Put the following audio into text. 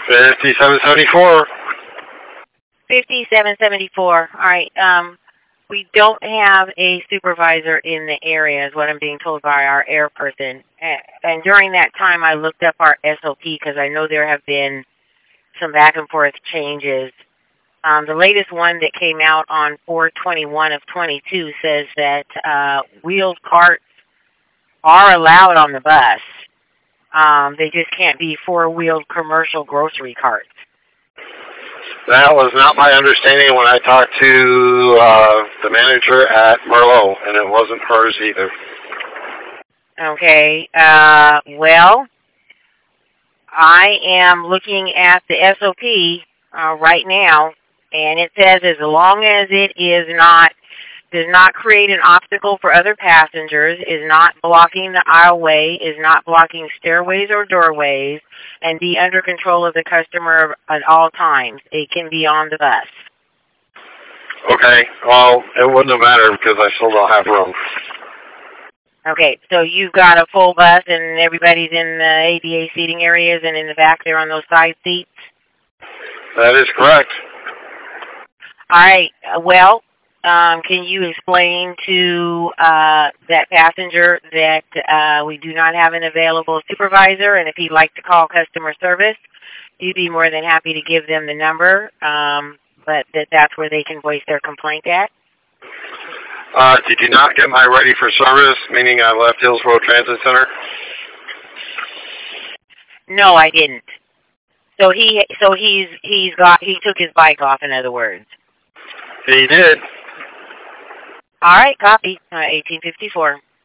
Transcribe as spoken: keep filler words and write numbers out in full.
fifty-seven seventy-four. fifty-seven seventy-four. All right. Um, we don't have a supervisor in the area, is what I'm being told by our air person. And during that time, I looked up our S O P because I know there have been some back and forth changes. Um, the latest one that came out on four twenty-one of twenty-two says that uh, wheeled carts are allowed on the bus. Um, they just can't be four-wheeled commercial grocery carts. That was not my understanding when I talked to uh, the manager at Merlot, and it wasn't hers either. Okay. Uh, well, I am looking at the S O P uh, right now, and it says as long as it is not does not create an obstacle for other passengers, is not blocking the aisleway, is not blocking stairways or doorways, and be under control of the customer at all times. It can be on the bus. Okay, well, it wouldn't have mattered because I still don't have room. Okay, so you've got a full bus and everybody's in the A D A seating areas and in the back there on those side seats? That is correct. All right, well, Um, can you explain to uh, that passenger that uh, we do not have an available supervisor, and if he'd like to call customer service, you'd be more than happy to give them the number, um, but that that's where they can voice their complaint at? Uh, did you not get my ready for service, meaning I left Hills Road Transit Center? No, I didn't. So he, so he's he's got he took his bike off. In other words, He did. all right, copy. Uh, eighteen fifty-four.